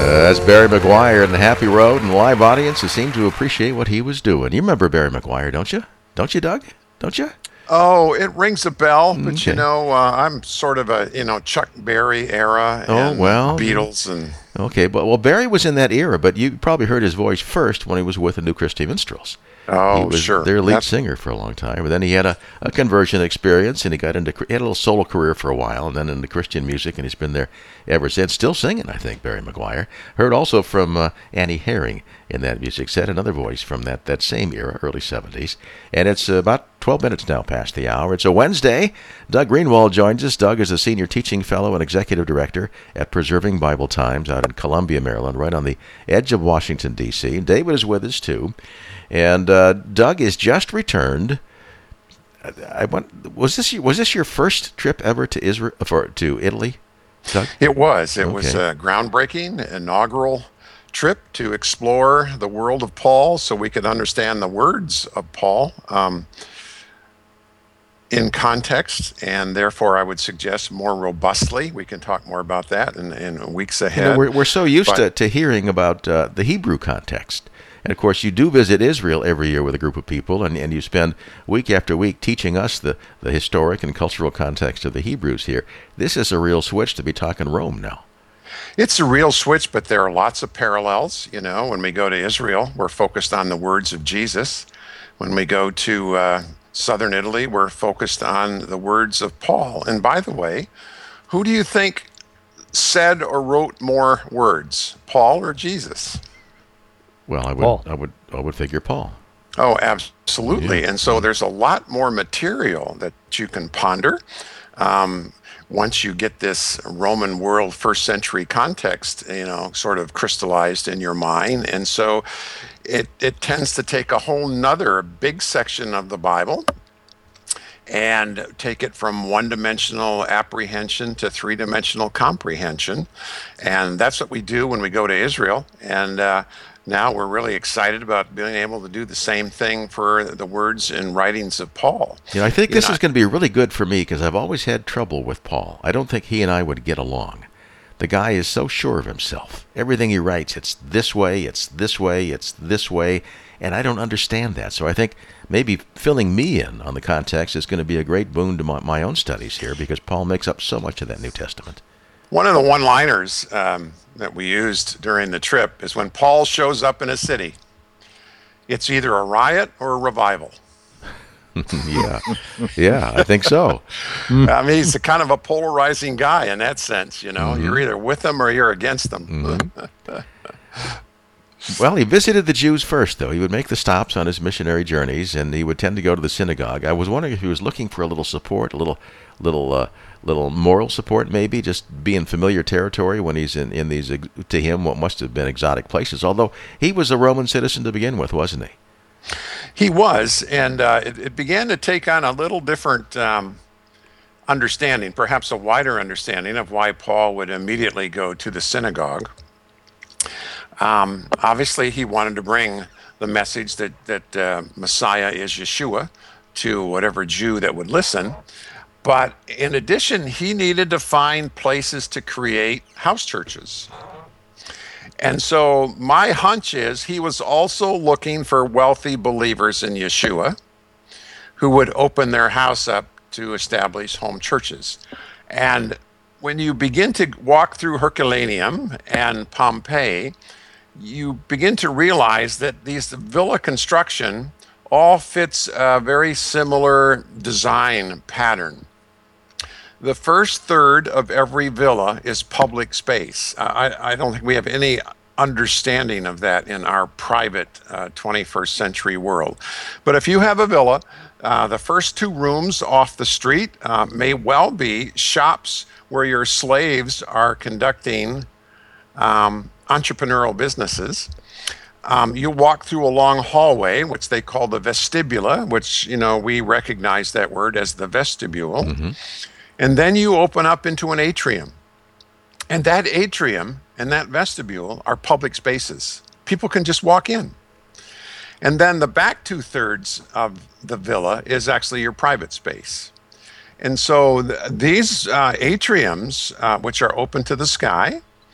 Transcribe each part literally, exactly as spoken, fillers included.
That's Barry McGuire in the Happy Road and the live audience who seemed to appreciate what he was doing. You remember Barry McGuire, don't you? Don't you, Doug? Don't you? Oh, it rings a bell, but Okay. you know, uh, I'm sort of a, you know, Chuck Berry era Oh, and well. Beatles and... Okay, but well, Barry was in that era, but you probably heard his voice first when he was with the New Christy Minstrels. Oh, he was sure. their lead That's- singer for a long time. But then he had a, a conversion experience, and he got into he had a little solo career for a while, and then into Christian music, and he's been there ever since. Still singing, I think, Barry McGuire. Heard also from uh, Annie Herring in that music set, another voice from that, that same era, early seventies. And it's uh, about twelve minutes now past the hour. It's a Wednesday. Doug Greenwald joins us. Doug is a senior teaching fellow and executive director at Preserving Bible Times out in Columbia, Maryland, right on the edge of Washington, D C David is with us, too. And uh, Doug is just returned. I, I want, was this was this your first trip ever to Israel for to Italy, Doug? It was. It was Okay. a groundbreaking, inaugural trip to explore the world of Paul so we could understand the words of Paul um, in context, and therefore I would suggest more robustly. We can talk more about that in, in weeks ahead. You know, we're we're so used But- to, to hearing about uh, the Hebrew context. And, of course, you do visit Israel every year with a group of people, and, and you spend week after week teaching us the, the historic and cultural context of the Hebrews here. This is a real switch to be talking Rome now. It's a real switch, but there are lots of parallels. You know, when we go to Israel, we're focused on the words of Jesus. When we go to uh, southern Italy, we're focused on the words of Paul. And by the way, who do you think said or wrote more words, Paul or Jesus? Well, I would Paul. I would I would figure Paul. Oh, absolutely. Yeah. And so there's a lot more material that you can ponder. Um, once you get this Roman world first century context, you know, sort of crystallized in your mind. And so it, it tends to take a whole nother big section of the Bible and take it from one-dimensional apprehension to three-dimensional comprehension. And that's what we do when we go to Israel. And uh, now we're really excited about being able to do the same thing for the words and writings of Paul. You know, I think You this know, is going to be really good for me because I've always had trouble with Paul. I don't think he and I would get along. The guy is so sure of himself. Everything he writes, it's this way, it's this way, it's this way, and I don't understand that. So I think maybe filling me in on the context is going to be a great boon to my, my own studies here because Paul makes up so much of that New Testament. One of the one-liners um, that we used during the trip is when Paul shows up in a city, it's either a riot or a revival. yeah, yeah, I think so. I mean, he's a kind of a polarizing guy in that sense, you know. You're either with them or you're against them. Well, he visited the Jews first, though. He would make the stops on his missionary journeys, and he would tend to go to the synagogue. I was wondering if he was looking for a little support, a little, little, uh, little moral support, maybe, just be in familiar territory when he's in, in these, ex- to him, what must have been exotic places. Although he was a Roman citizen to begin with, wasn't he? He was, and uh, it, it began to take on a little different um, understanding, perhaps a wider understanding of why Paul would immediately go to the synagogue. Um, obviously, he wanted to bring the message that, that uh, Messiah is Yeshua to whatever Jew that would listen. But in addition, he needed to find places to create house churches. And so my hunch is he was also looking for wealthy believers in Yeshua who would open their house up to establish home churches. And when you begin to walk through Herculaneum and Pompeii, you begin to realize that these villa construction all fits a very similar design pattern. The first third of every villa is public space. I, I don't think we have any understanding of that in our private uh, twenty-first century world. But if you have a villa, uh, the first two rooms off the street uh, may well be shops where your slaves are conducting um, entrepreneurial businesses. Um, you walk through a long hallway, which they call the vestibula, which, you know, we recognize that word as the vestibule. Mm-hmm. And then you open up into an atrium. And that atrium and that vestibule are public spaces. People can just walk in. And then the back two thirds of the villa is actually your private space. And so th- these uh, atriums, uh, which are open to the sky,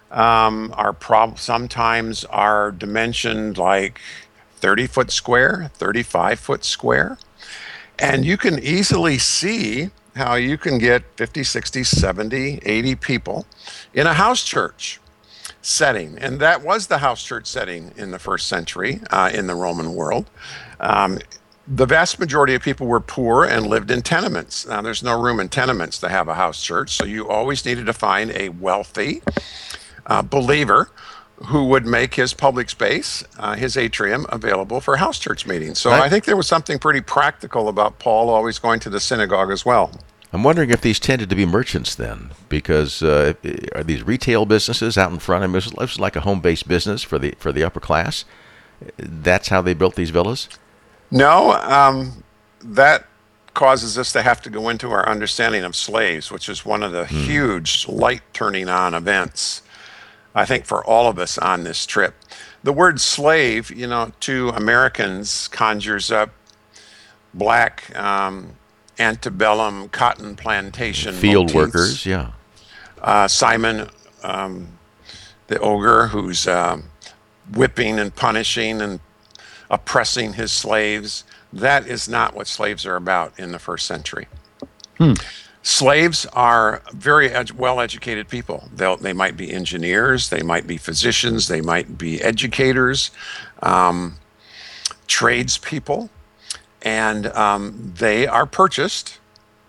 um, are prob- sometimes are dimensioned like thirty foot square, thirty-five foot square. And you can easily see how you can get fifty, sixty, seventy, eighty people in a house church setting. And that was the house church setting in the first century uh, in the Roman world. Um, the vast majority of people were poor and lived in tenements. Now, there's no room in tenements to have a house church, so you always needed to find a wealthy uh, believer who would make his public space, uh, his atrium, available for house church meetings. So I, I think there was something pretty practical about Paul always going to the synagogue as well. I'm wondering if these tended to be merchants then, because uh, are these retail businesses out in front? I mean, it was like a home-based business for the for the upper class. That's how they built these villas? No, um, that causes us to have to go into our understanding of slaves, which is one of the hmm. huge light turning on events, I think, for all of us on this trip. The word slave, you know, to Americans conjures up black um, antebellum cotton plantation field motifs. workers, yeah. Uh, Simon, um, the ogre, who's um, whipping and punishing and oppressing his slaves. That is not what slaves are about in the first century. Hmm. Slaves are very ed- well-educated people. They'll, they might be engineers, they might be physicians, they might be educators, um, tradespeople, and um, they are purchased.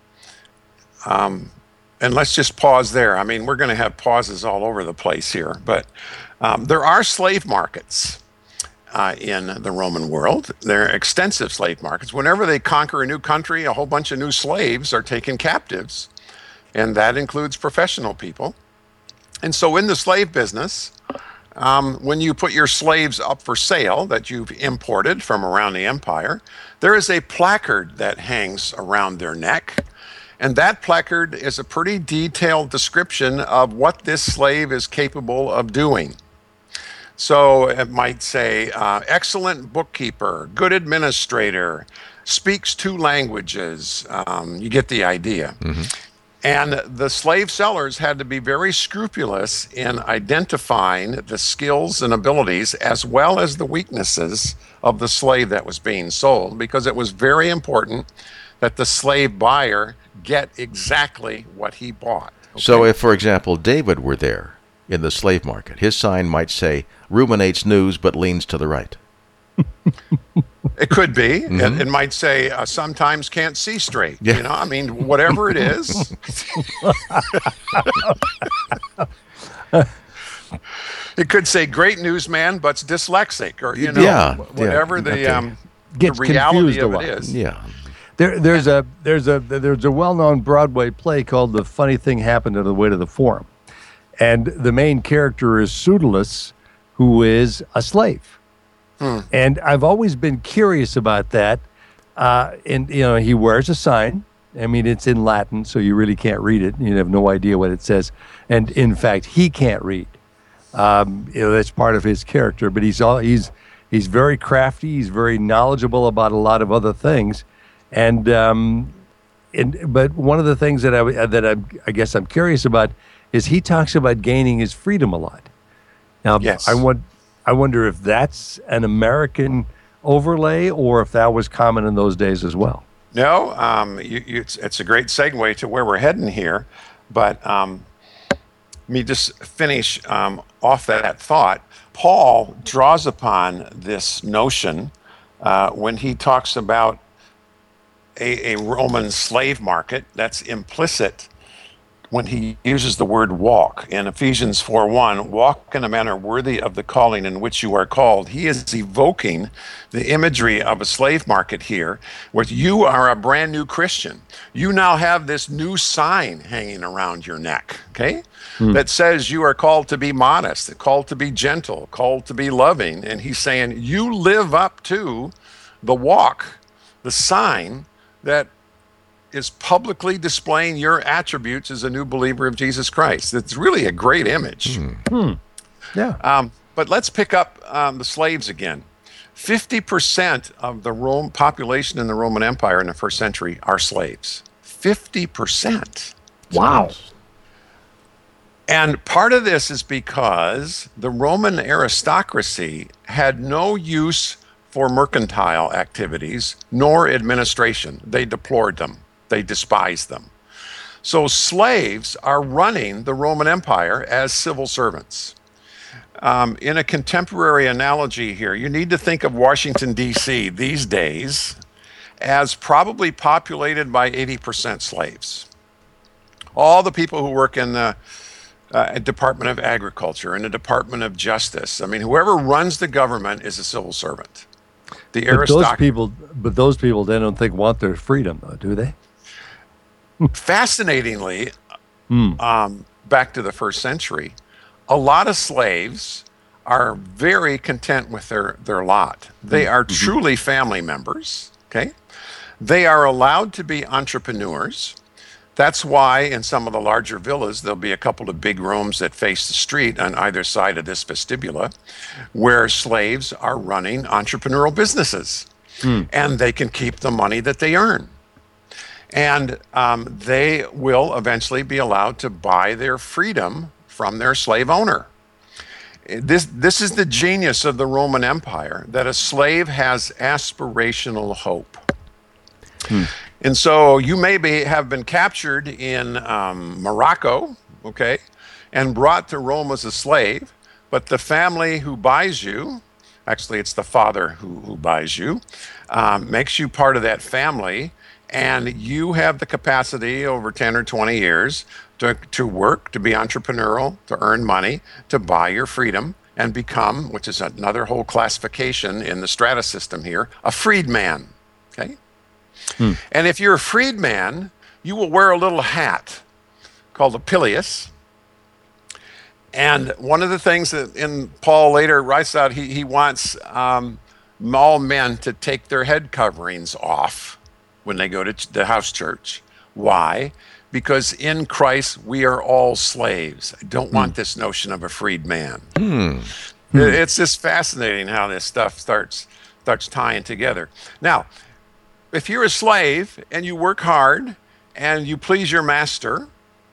Um, and let's just pause there. I mean, we're going to have pauses all over the place here, but um, there are slave markets. Uh, in the Roman world. There are extensive slave markets. Whenever they conquer a new country, a whole bunch of new slaves are taken captives, and that includes professional people. And so in the slave business, um, when you put your slaves up for sale that you've imported from around the empire, there is a placard that hangs around their neck, and that placard is a pretty detailed description of what this slave is capable of doing. So it might say, uh, excellent bookkeeper, good administrator, speaks two languages. Um, you get the idea. Mm-hmm. And the slave sellers had to be very scrupulous in identifying the skills and abilities as well as the weaknesses of the slave that was being sold, because it was very important that the slave buyer get exactly what he bought. Okay? So if, for example, David were there in the slave market, his sign might say, ruminates news but leans to the right. It could be. Mm-hmm. It, it might say, uh, sometimes can't see straight. Yeah. You know, I mean, whatever it is. It could say, great newsman, but's dyslexic, or, you know, yeah, whatever yeah. the, okay. um, Gets the reality of it is. Yeah. There, there's a there's a there's a well-known Broadway play called "The Funny Thing Happened on the Way to the Forum," and the main character is Pseudolus, who is a slave. Hmm. And I've always been curious about that. Uh, and, you know, he wears a sign. I mean, it's in Latin, so you really can't read it. You have no idea what it says. And, in fact, he can't read. Um, you know, that's part of his character. But he's all he's he's very crafty. He's very knowledgeable about a lot of other things. And, um, and but one of the things that I, that I, I guess I'm curious about is he talks about gaining his freedom a lot. Now, yes. I want, I wonder if that's an American overlay or if that was common in those days as well. No, um, you, you, it's, it's a great segue to where we're heading here. But um, let me just finish um, off that thought. Paul draws upon this notion uh, when he talks about a, a Roman slave market that's implicit when he uses the word walk. In Ephesians four one, walk in a manner worthy of the calling in which you are called. He is evoking the imagery of a slave market here, where you are a brand new Christian. You now have this new sign hanging around your neck, okay? Hmm. That says you are called to be modest, called to be gentle, called to be loving. And he's saying you live up to the walk, the sign that is publicly displaying your attributes as a new believer of Jesus Christ. It's really a great image. Hmm. Hmm. Yeah. Um, but let's pick up um, the slaves again. fifty percent of the Rome population in the Roman Empire in the first century are slaves. fifty percent. Wow. And part of this is because the Roman aristocracy had no use for mercantile activities nor administration. They deplored them, they despised them. So slaves are running the Roman Empire as civil servants. Um, in a contemporary analogy here, you need to think of Washington, D C these days as probably populated by eighty percent slaves. All the people who work in the uh, Department of Agriculture and the Department of Justice. I mean, whoever runs the government is a civil servant. The But those aristoc- people, but those people, they don't think want their freedom, though, do they? Fascinatingly, um, back to the first century, a lot of slaves are very content with their, their lot. They are truly family members, okay? They are allowed to be entrepreneurs. That's why in some of the larger villas, there'll be a couple of big rooms that face the street on either side of this vestibula where slaves are running entrepreneurial businesses. And they can keep the money that they earn. And um, they will eventually be allowed to buy their freedom from their slave owner. This, this is the genius of the Roman Empire, that a slave has aspirational hope. Hmm. And so you may be, have been captured in um, Morocco, okay, and brought to Rome as a slave, but the family who buys you, actually it's the father who, who buys you, um, makes you part of that family, and you have the capacity over ten or twenty years to, to work, to be entrepreneurial, to earn money, to buy your freedom, and become, which is another whole classification in the strata system here, a freedman, okay? Hmm. And if you're a freedman, you will wear a little hat called a pileus. And one of the things that in Paul later writes out, he, he wants um, all men to take their head coverings off when they go to the house church. Why? Because in Christ, we are all slaves. I don't want this notion of a freed man. Hmm. It, it's just fascinating how this stuff starts starts tying together. Now, if you're a slave and you work hard and you please your master,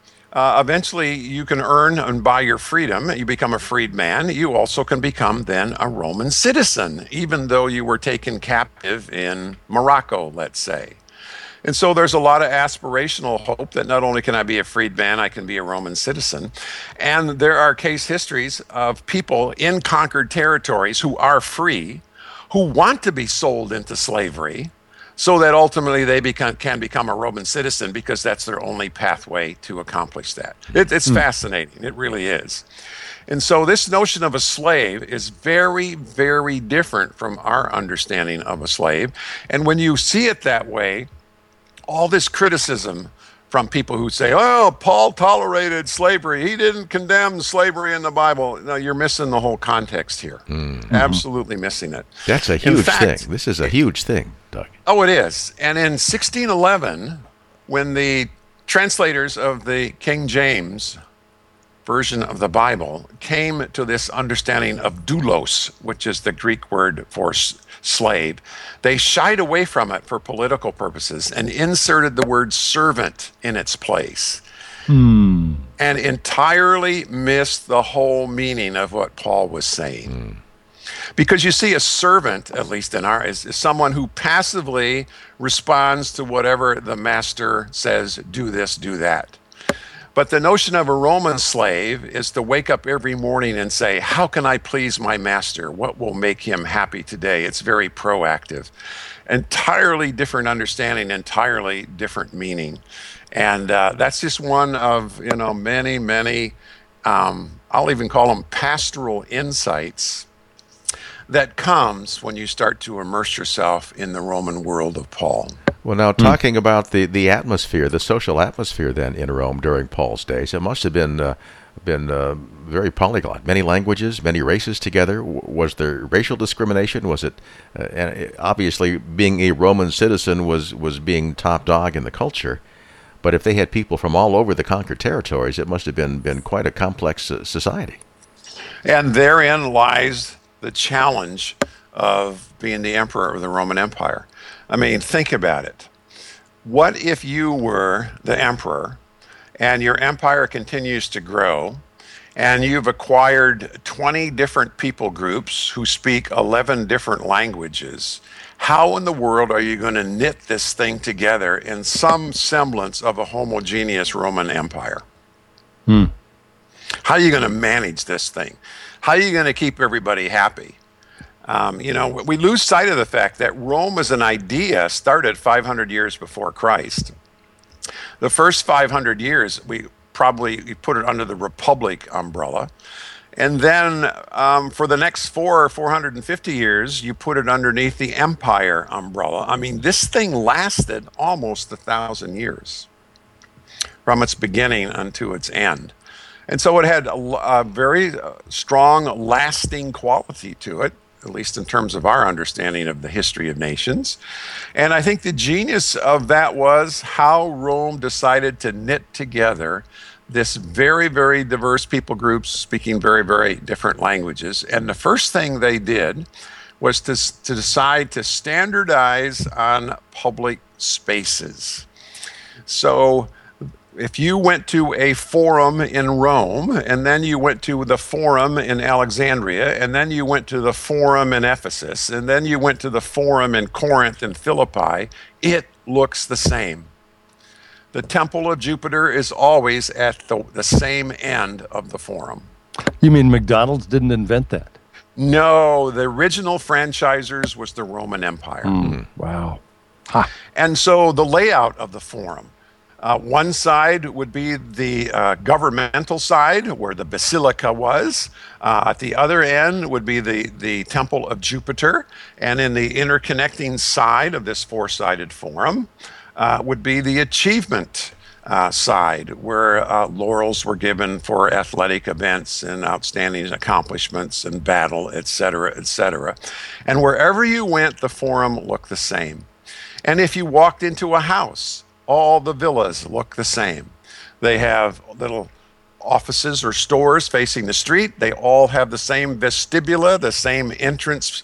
uh, eventually you can earn and buy your freedom. You become a freed man. You also can become then a Roman citizen, even though you were taken captive in Morocco, let's say. And so there's a lot of aspirational hope that not only can I be a freed man, I can be a Roman citizen. And there are case histories of people in conquered territories who are free, who want to be sold into slavery, so that ultimately they become, can become a Roman citizen, because that's their only pathway to accomplish that. It, it's mm. fascinating. It really is. And so this notion of a slave is very, very different from our understanding of a slave. And when you see it that way, all this criticism from people who say, oh, Paul tolerated slavery, he didn't condemn slavery in the Bible. No, you're missing the whole context here. Mm-hmm. Absolutely missing it. That's a huge fact, thing. This is a huge thing, Doug. Oh, it is. And in sixteen eleven, when the translators of the King James version of the Bible came to this understanding of doulos, which is the Greek word for slave, they shied away from it for political purposes and inserted the word servant in its place. Hmm. And entirely missed the whole meaning of what Paul was saying. Hmm. Because you see, a servant, at least in our, is, is someone who passively responds to whatever the master says, do this, do that. But the notion of a Roman slave is to wake up every morning and say, how can I please my master? What will make him happy today? It's very proactive. Entirely different understanding, entirely different meaning. And uh, that's just one of, you know, many, many, um, I'll even call them pastoral insights that comes when you start to immerse yourself in the Roman world of Paul. Well, now, talking mm. about the, the atmosphere, the social atmosphere then in Rome during Paul's days, it must have been uh, been uh, very polyglot. Many languages, many races together. W- was there racial discrimination? Was it, uh, and obviously, being a Roman citizen was, was being top dog in the culture. But if they had people from all over the conquered territories, it must have been, been quite a complex uh, society. And therein lies the challenge of being the emperor of the Roman Empire. I mean, think about it. What if you were the emperor and your empire continues to grow and you've acquired twenty different people groups who speak eleven different languages, how in the world are you going to knit this thing together in some semblance of a homogeneous Roman Empire? Hmm. How are you going to manage this thing? How are you going to keep everybody happy? Um, you know, we lose sight of the fact that Rome as an idea started five hundred years before Christ. The first five hundred years, we probably we put it under the Republic umbrella. And then um, for the next four or four hundred fifty years, you put it underneath the Empire umbrella. I mean, this thing lasted almost a thousand years from its beginning unto its end. And so it had a, a very strong, lasting quality to it, at least in terms of our understanding of the history of nations. And I think the genius of that was how Rome decided to knit together this very, very diverse people groups speaking very, very different languages. And the first thing they did was to, to decide to standardize on public spaces. So if you went to a forum in Rome, and then you went to the forum in Alexandria, and then you went to the forum in Ephesus, and then you went to the forum in Corinth and Philippi, it looks the same. The temple of Jupiter is always at the, the same end of the forum. You mean McDonald's didn't invent that? No, the original franchisers was the Roman Empire. Mm, wow. Ha. And so the layout of the forum, Uh, one side would be the uh, governmental side, where the basilica was. Uh, at the other end would be the, the temple of Jupiter. And in the interconnecting side of this four-sided forum uh, would be the achievement uh, side, where uh, laurels were given for athletic events and outstanding accomplishments and battle, et cetera, et cetera. And wherever you went, the forum looked the same. And if you walked into a house, all the villas look the same. They have little offices or stores facing the street. They all have the same vestibula, the same entrance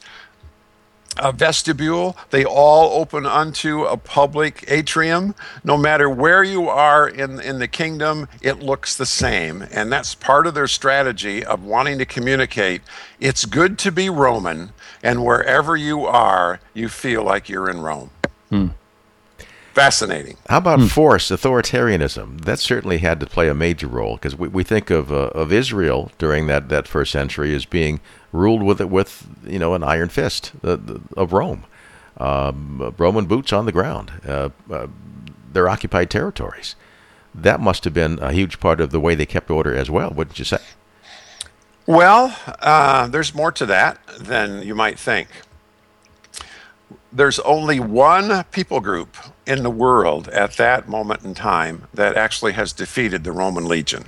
uh, vestibule. They all open onto a public atrium. No matter where you are in, in the kingdom, it looks the same. And that's part of their strategy of wanting to communicate. It's good to be Roman, and wherever you are, you feel like you're in Rome. Hmm. Fascinating. How about hmm. force, authoritarianism? That certainly had to play a major role, because we, we think of uh, of Israel during that, that first century as being ruled with with you know an iron fist uh, of Rome, um, Roman boots on the ground. Uh, uh, their occupied territories. That must have been a huge part of the way they kept order as well, wouldn't you say? Well, uh, there's more to that than you might think. There's only one people group in the world at that moment in time that actually has defeated the Roman legion.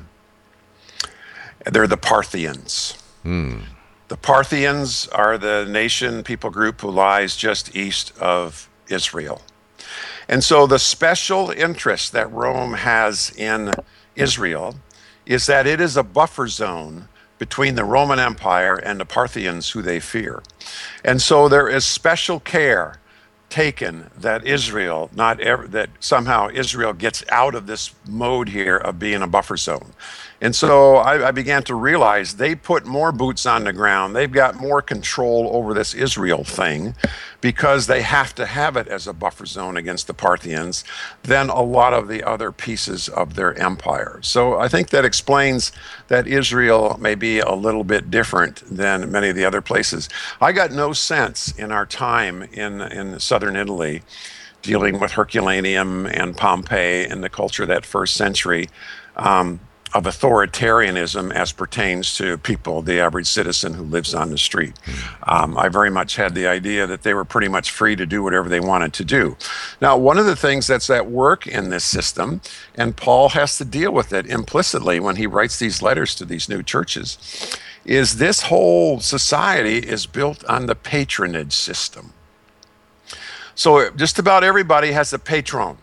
They're the Parthians. Hmm. The Parthians are the nation people group who lies just east of Israel. And so the special interest that Rome has in Israel is that it is a buffer zone between the Roman Empire and the Parthians who they fear. And so there is special care taken that Israel, not ever, that somehow Israel gets out of this mode here of being a buffer zone. And so I, I began to realize they put more boots on the ground. They've got more control over this Israel thing because they have to have it as a buffer zone against the Parthians than a lot of the other pieces of their empire. So I think that explains that Israel may be a little bit different than many of the other places. I got no sense in our time in, in southern Italy dealing with Herculaneum and Pompeii and the culture of that first century, um, of authoritarianism as pertains to people, the average citizen who lives on the street. Um, I very much had the idea that they were pretty much free to do whatever they wanted to do. Now, one of the things that's at work in this system, and Paul has to deal with it implicitly when he writes these letters to these new churches, is this whole society is built on the patronage system. So just about everybody has a patron.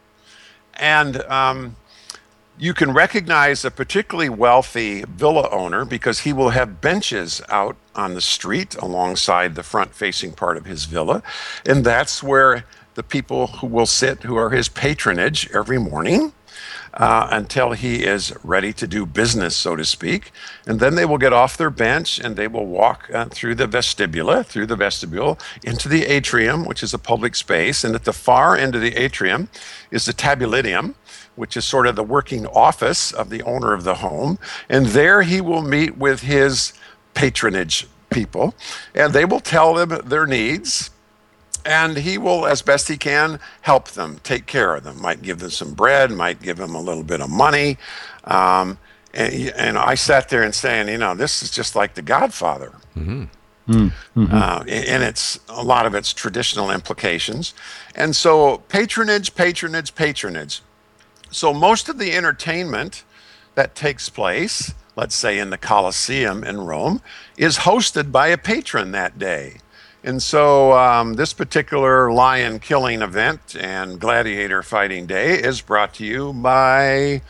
And um, you can recognize a particularly wealthy villa owner because he will have benches out on the street alongside the front-facing part of his villa. And that's where the people who will sit, who are his patronage every morning, uh, until he is ready to do business, so to speak. And then they will get off their bench and they will walk uh, through the vestibula, through the vestibule, into the atrium, which is a public space. And at the far end of the atrium is the tabulitium, which is sort of the working office of the owner of the home. And there he will meet with his patronage people, and they will tell them their needs, and he will, as best he can, help them, take care of them, might give them some bread, might give them a little bit of money. Um, and, and I sat there and saying, you know, this is just like The Godfather. Mm-hmm. Mm-hmm. Uh, and it's a lot of its traditional implications. And so patronage, patronage, patronage. So most of the entertainment that takes place, let's say in the Colosseum in Rome, is hosted by a patron that day. And so um, this particular lion killing event and gladiator fighting day is brought to you by,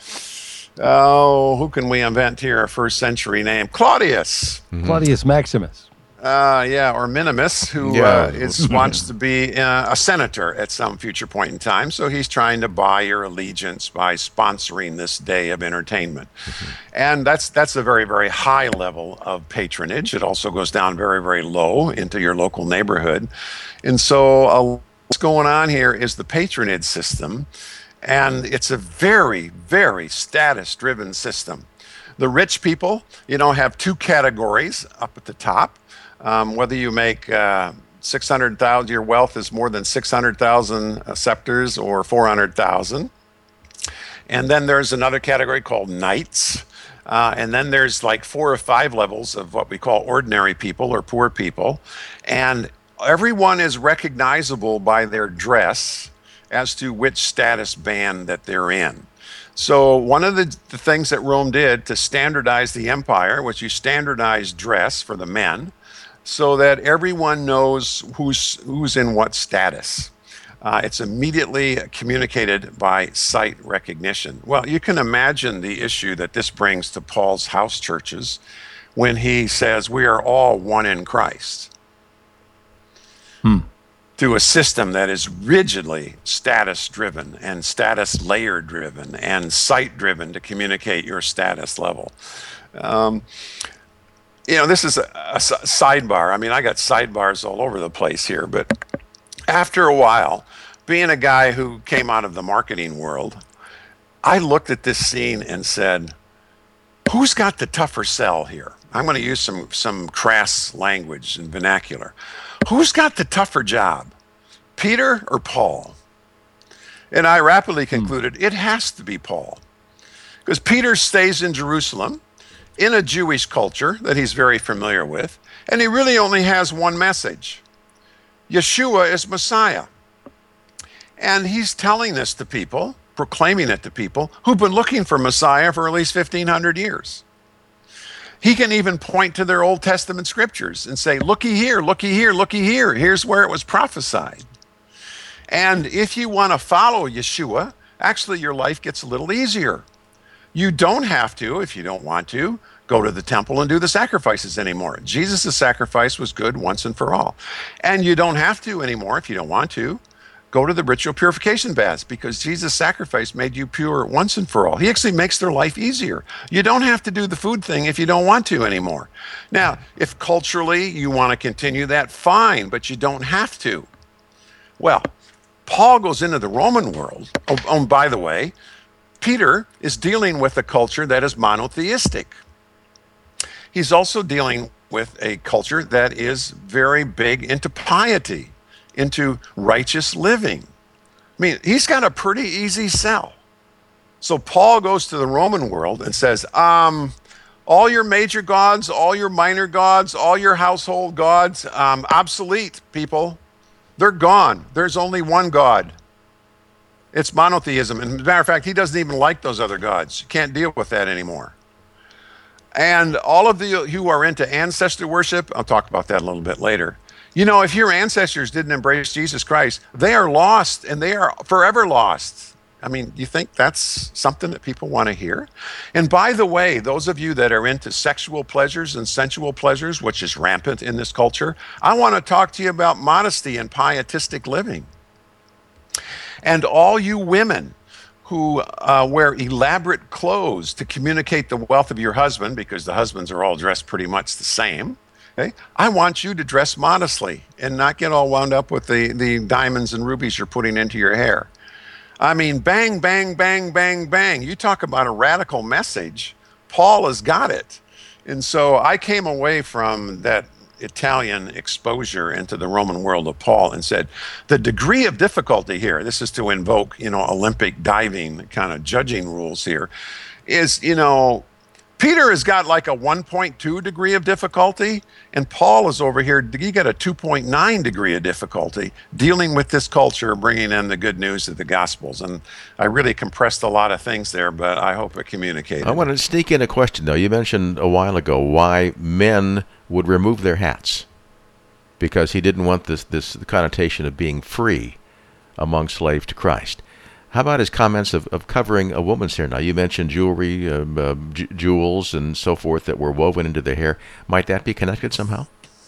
oh, who can we invent here? A first century name, Claudius. Mm-hmm. Claudius Maximus. Uh, yeah, or Minimus, who Yeah. uh, is, wants to be uh, a senator at some future point in time. So he's trying to buy your allegiance by sponsoring this day of entertainment. Mm-hmm. And that's that's a very, very high level of patronage. It also goes down very, very low into your local neighborhood. And so uh, what's going on here is the patronage system. And it's a very, very status-driven system. The rich people, you know, have two categories up at the top. Um, whether you make uh, six hundred thousand, your wealth is more than six hundred thousand scepters or four hundred thousand. And then there's another category called knights. Uh, and then there's like four or five levels of what we call ordinary people or poor people. And everyone is recognizable by their dress as to which status band that they're in. So one of the, the things that Rome did to standardize the empire was you standardize dress for the men, so that everyone knows who's who's in what status. Uh, it's immediately communicated by sight recognition. Well, you can imagine the issue that this brings to Paul's house churches when he says we are all one in Christ. Hmm. Through a system that is rigidly status-driven and status layer-driven and sight-driven to communicate your status level. Um, You know, this is a, a sidebar. I mean, I got sidebars all over the place here, but after a while, being a guy who came out of the marketing world, I looked at this scene and said, who's got the tougher sell here? I'm going to use some, some crass language and vernacular. Who's got the tougher job, Peter or Paul? And I rapidly concluded hmm. it has to be Paul, because Peter stays in Jerusalem in a Jewish culture that he's very familiar with, and he really only has one message. Yeshua is Messiah. And he's telling this to people, proclaiming it to people who've been looking for Messiah for at least fifteen hundred years. He can even point to their Old Testament scriptures and say, looky here, looky here, looky here. Here's where it was prophesied. And if you want to follow Yeshua, actually your life gets a little easier. You don't have to, if you don't want to, go to the temple and do the sacrifices anymore. Jesus' sacrifice was good once and for all. And you don't have to anymore, if you don't want to, go to the ritual purification baths, because Jesus' sacrifice made you pure once and for all. He actually makes their life easier. You don't have to do the food thing if you don't want to anymore. Now, if culturally you want to continue that, fine, but you don't have to. Well, Paul goes into the Roman world. Oh, oh by the way, Peter is dealing with a culture that is monotheistic. He's also dealing with a culture that is very big into piety, into righteous living. I mean, he's got a pretty easy sell. So Paul goes to the Roman world and says, um, all your major gods, all your minor gods, all your household gods, um, obsolete, people. They're gone. There's only one God. It's monotheism. And as a matter of fact, he doesn't even like those other gods. You can't deal with that anymore. And all of you who are into ancestor worship, I'll talk about that a little bit later. You know, if your ancestors didn't embrace Jesus Christ, they are lost, and they are forever lost. I mean, you think that's something that people want to hear? And by the way, those of you that are into sexual pleasures and sensual pleasures, which is rampant in this culture, I want to talk to you about modesty and pietistic living. And all you women who uh, wear elaborate clothes to communicate the wealth of your husband, because the husbands are all dressed pretty much the same. Okay? I want you to dress modestly and not get all wound up with the, the diamonds and rubies you're putting into your hair. I mean, bang, bang, bang, bang, bang. You talk about a radical message. Paul has got it. And so I came away from that Italian exposure into the Roman world of Paul and said, the degree of difficulty here, this is to invoke, you know, Olympic diving kind of judging rules here, is, you know, Peter has got like a one point two degree of difficulty, and Paul is over here, he got a two point nine degree of difficulty dealing with this culture, bringing in the good news of the Gospels. And I really compressed a lot of things there, but I hope it communicated. I want to sneak in a question, though. You mentioned a while ago why men would remove their hats, because he didn't want this, this connotation of being free among slaves to Christ. How about his comments of, of covering a woman's hair? Now, you mentioned jewelry, uh, uh, j- jewels, and so forth that were woven into the hair. Might that be connected somehow?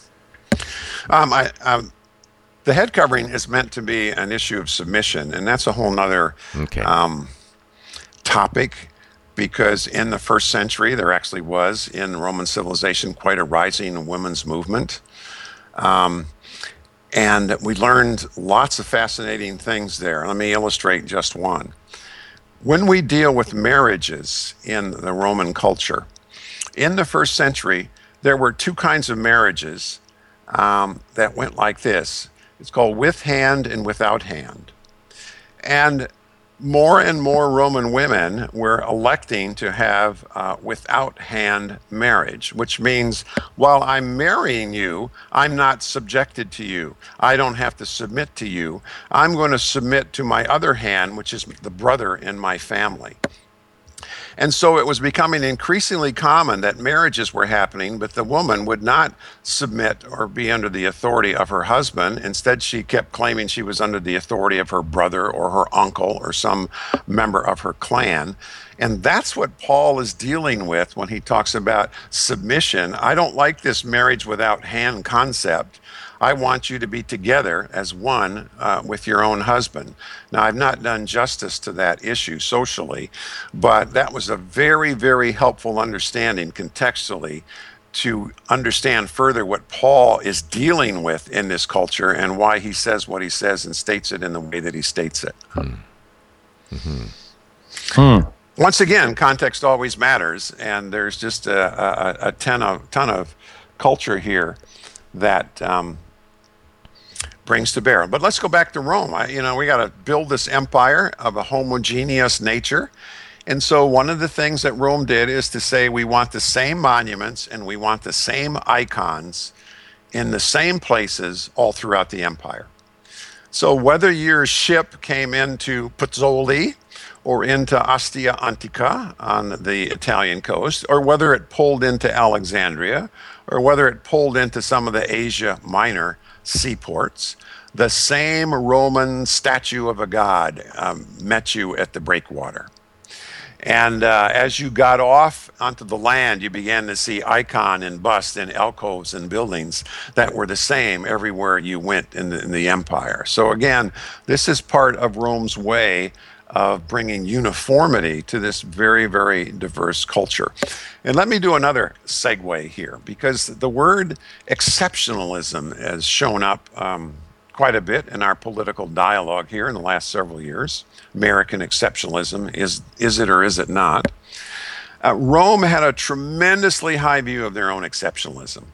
Um, I, um, the head covering is meant to be an issue of submission, and that's a whole nother okay. um, topic, because in the first century, there actually was, in Roman civilization, quite a rising women's movement. Um, And we learned lots of fascinating things there. Let me illustrate just one. When we deal with marriages in the Roman culture, in the first century, there were two kinds of marriages um, that went like this. It's called with hand and without hand. And more and more Roman women were electing to have uh, without hand marriage, which means while I'm marrying you, I'm not subjected to you. I don't have to submit to you. I'm going to submit to my other hand, which is the brother in my family. And so it was becoming increasingly common that marriages were happening, but the woman would not submit or be under the authority of her husband. Instead, she kept claiming she was under the authority of her brother or her uncle or some member of her clan. And that's what Paul is dealing with when he talks about submission. I don't like this marriage without hand concept. I want you to be together as one uh, with your own husband. Now, I've not done justice to that issue socially, but that was a very, very helpful understanding contextually to understand further what Paul is dealing with in this culture and why he says what he says and states it in the way that he states it. Hmm. Mm-hmm. Hmm. Once again, context always matters, and there's just a, a, a ton of ton of culture here that um, brings to bear. But let's go back to Rome. I, you know, we got to build this empire of a homogeneous nature. And so one of the things that Rome did is to say we want the same monuments and we want the same icons in the same places all throughout the empire. So whether your ship came into Pozzuoli or into Ostia Antica on the Italian coast, or whether it pulled into Alexandria, or whether it pulled into some of the Asia Minor seaports, the same Roman statue of a god um, met you at the breakwater. And uh, as you got off onto the land, you began to see icon and bust and alcoves and buildings that were the same everywhere you went in the, in the empire. So again, this is part of Rome's way of bringing uniformity to this very, very diverse culture. And let me do another segue here, because the word exceptionalism has shown up um, quite a bit in our political dialogue here in the last several years. American exceptionalism, is, is it or is it not? Uh, Rome had a tremendously high view of their own exceptionalism.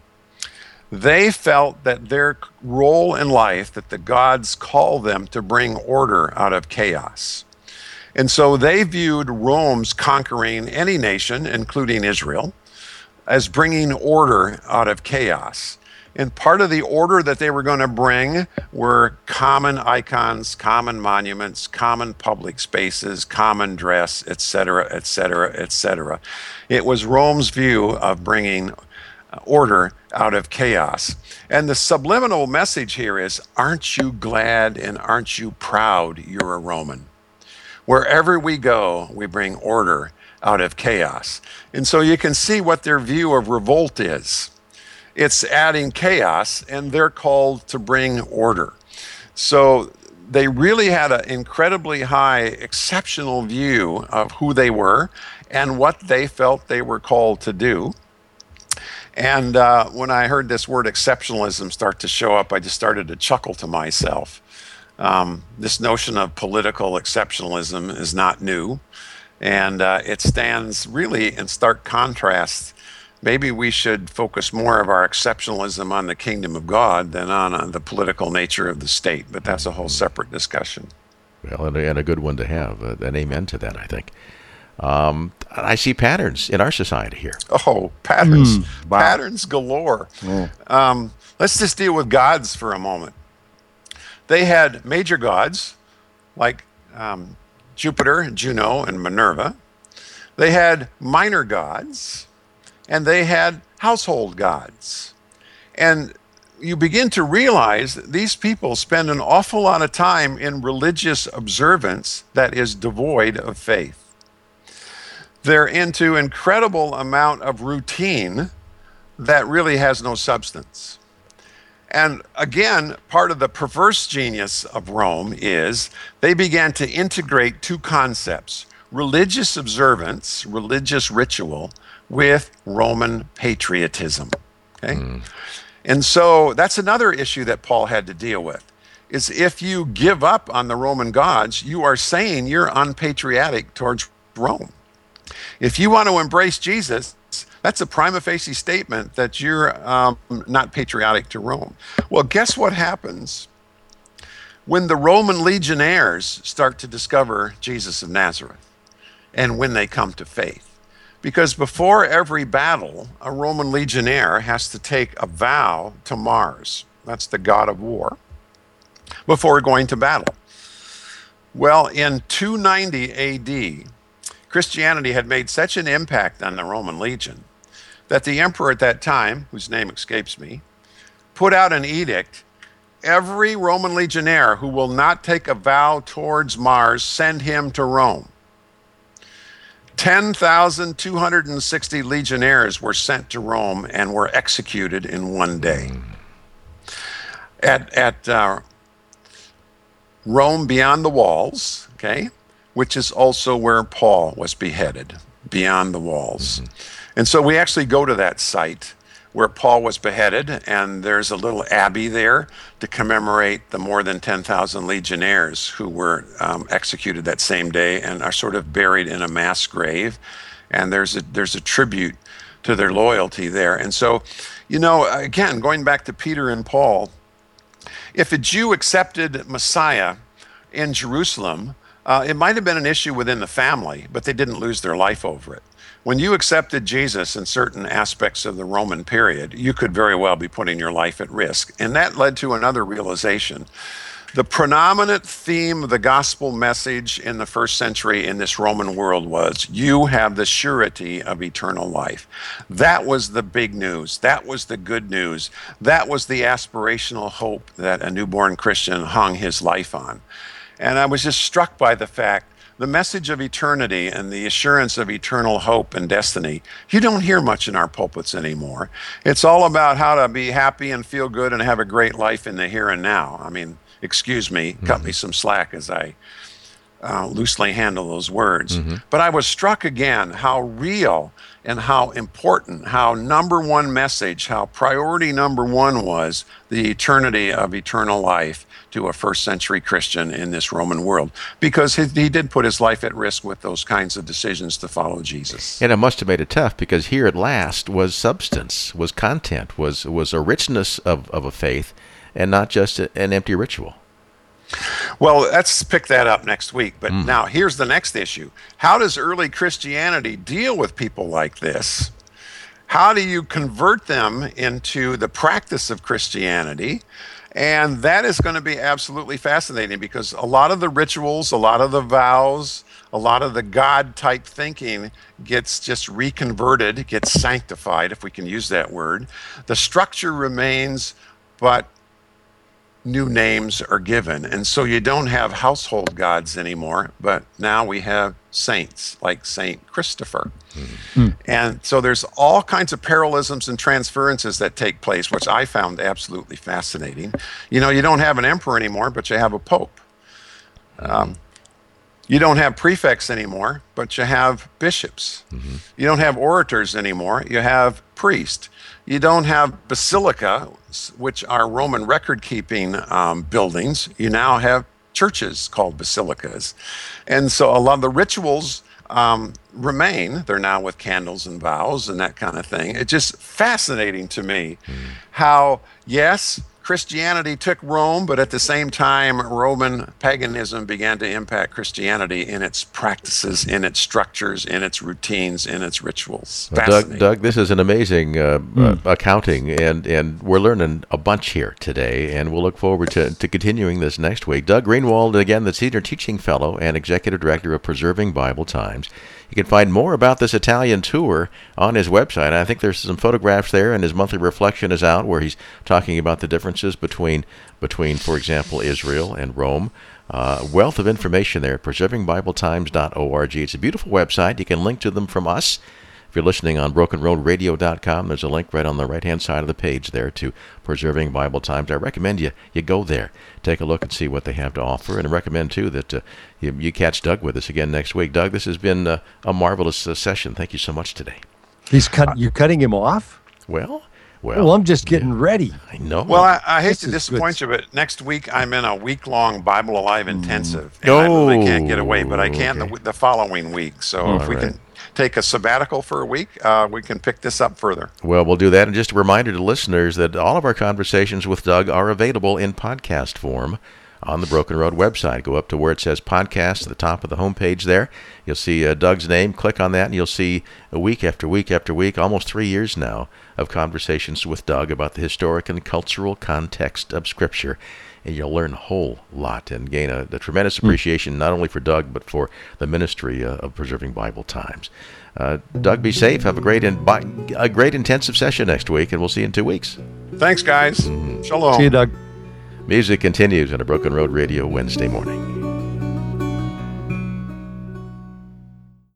They felt that their role in life, that the gods called them to bring order out of chaos. And so they viewed Rome's conquering any nation, including Israel, as bringing order out of chaos. And part of the order that they were going to bring were common icons, common monuments, common public spaces, common dress, et cetera, et cetera, et cetera. It was Rome's view of bringing order out of chaos. And the subliminal message here is, aren't you glad and aren't you proud you're a Roman? Wherever we go, we bring order out of chaos. And so you can see what their view of revolt is. It's adding chaos, and they're called to bring order. So they really had an incredibly high, exceptional view of who they were and what they felt they were called to do. And uh, when I heard this word exceptionalism start to show up, I just started to chuckle to myself. Um, this notion of political exceptionalism is not new, and uh, it stands really in stark contrast. Maybe we should focus more of our exceptionalism on the kingdom of God than on, on the political nature of the state, but that's a whole separate discussion. Well, and a, and a good one to have. Uh, an amen to that, I think. Um, I see patterns in our society here. Oh, patterns. Mm, wow. Patterns galore. Oh. Um, let's just deal with gods for a moment. They had major gods like um, Jupiter, Juno, and Minerva. They had minor gods, and they had household gods. And you begin to realize that these people spend an awful lot of time in religious observance that is devoid of faith. They're into incredible amount of routine that really has no substance. And again, part of the perverse genius of Rome is they began to integrate two concepts: religious observance, religious ritual, with Roman patriotism. Okay? Mm. And so that's another issue that Paul had to deal with, is if you give up on the Roman gods, you are saying you're unpatriotic towards Rome. If you want to embrace Jesus, that's a prima facie statement that you're um, not patriotic to Rome. Well, guess what happens when the Roman legionnaires start to discover Jesus of Nazareth and when they come to faith? Because before every battle, a Roman legionnaire has to take a vow to Mars. That's the god of war, before going to battle. Well, in two ninety A D, Christianity had made such an impact on the Roman legion that the emperor at that time, whose name escapes me, put out an edict: every Roman legionnaire who will not take a vow towards Mars, send him to Rome. ten thousand two hundred sixty legionnaires were sent to Rome and were executed in one day. At, at uh, Rome Beyond the Walls, okay, which is also where Paul was beheaded, beyond the walls. Mm-hmm. And so we actually go to that site where Paul was beheaded, and there's a little abbey there to commemorate the more than ten thousand legionnaires who were um, executed that same day and are sort of buried in a mass grave. And there's a, there's a tribute to their loyalty there. And so, you know, again, going back to Peter and Paul, if a Jew accepted Messiah in Jerusalem, Uh, it might have been an issue within the family, but they didn't lose their life over it. When you accepted Jesus in certain aspects of the Roman period, you could very well be putting your life at risk. And that led to another realization. The predominant theme of the gospel message in the first century in this Roman world was, you have the surety of eternal life. That was the big news. That was the good news. That was the aspirational hope that a newborn Christian hung his life on. And I was just struck by the fact, the message of eternity and the assurance of eternal hope and destiny, you don't hear much in our pulpits anymore. It's all about how to be happy and feel good and have a great life in the here and now. I mean, excuse me, mm-hmm. cut me some slack as I uh, loosely handle those words. Mm-hmm. But I was struck again how real and how important, how number one message, how priority number one was the eternity of eternal life to a first century Christian in this Roman world, because he, he did put his life at risk with those kinds of decisions to follow Jesus. And it must have made it tough, because here at last was substance, was content, was was a richness of, of a faith, and not just a, an empty ritual. Well, let's pick that up next week. But mm. now here's the next issue. How does early Christianity deal with people like this? How do you convert them into the practice of Christianity? And that is going to be absolutely fascinating, because a lot of the rituals, a lot of the vows, a lot of the God-type thinking gets just reconverted, gets sanctified, if we can use that word. The structure remains, but new names are given. And so you don't have household gods anymore, but now we have saints like Saint Christopher. Mm-hmm. And so there's all kinds of parallelisms and transferences that take place, which I found absolutely fascinating. You know, you don't have an emperor anymore, but you have a pope. Um, you don't have prefects anymore, but you have bishops. Mm-hmm. You don't have orators anymore. You have priests. You don't have basilica, which are Roman record-keeping um, buildings. You now have churches called basilicas. And so a lot of the rituals um, remain. They're now with candles and vows and that kind of thing. It's just fascinating to me mm. how, yes, Christianity took Rome, but at the same time, Roman paganism began to impact Christianity in its practices, in its structures, in its routines, in its rituals. Well, Doug, Doug, this is an amazing uh, mm. uh, accounting, and, and we're learning a bunch here today, and we'll look forward to, to continuing this next week. Doug Greenwald, again, the Senior Teaching Fellow and Executive Director of Preserving Bible Times. You can find more about this Italian tour on his website. I think there's some photographs there, and his monthly reflection is out where he's talking about the differences between, between for example, Israel and Rome. Uh, wealth of information there at preserving bible times dot org. It's a beautiful website. You can link to them from us. If you're listening on broken road radio dot com, there's a link right on the right-hand side of the page there to Preserving Bible Times. I recommend you you go there, take a look and see what they have to offer, and I recommend, too, that uh, you, you catch Doug with us again next week. Doug, this has been uh, a marvelous uh, session. Thank you so much today. He's cut. You're cutting him off? Well... Well, well, I'm just getting yeah, ready. I know. Well, I, I hate this to disappoint good. you, but next week I'm in a week-long Bible Alive intensive. And oh, I really can't get away, but I can okay. the, the following week. So All if we right. can take a sabbatical for a week, uh, we can pick this up further. Well, we'll do that. And just a reminder to listeners that all of our conversations with Doug are available in podcast form on the Broken Road website. Go up to where it says podcast at the top of the homepage there. You'll see uh, Doug's name. Click on that, and you'll see a week after week after week, almost three years now, of conversations with Doug about the historic and cultural context of Scripture. And you'll learn a whole lot and gain a, a tremendous appreciation not only for Doug, but for the ministry uh, of Preserving Bible Times. Uh, Doug, be safe. Have a great, in, a great intensive session next week, and we'll see you in two weeks. Thanks, guys. Mm-hmm. Shalom. See you, Doug. Music continues on a Broken Road Radio Wednesday morning.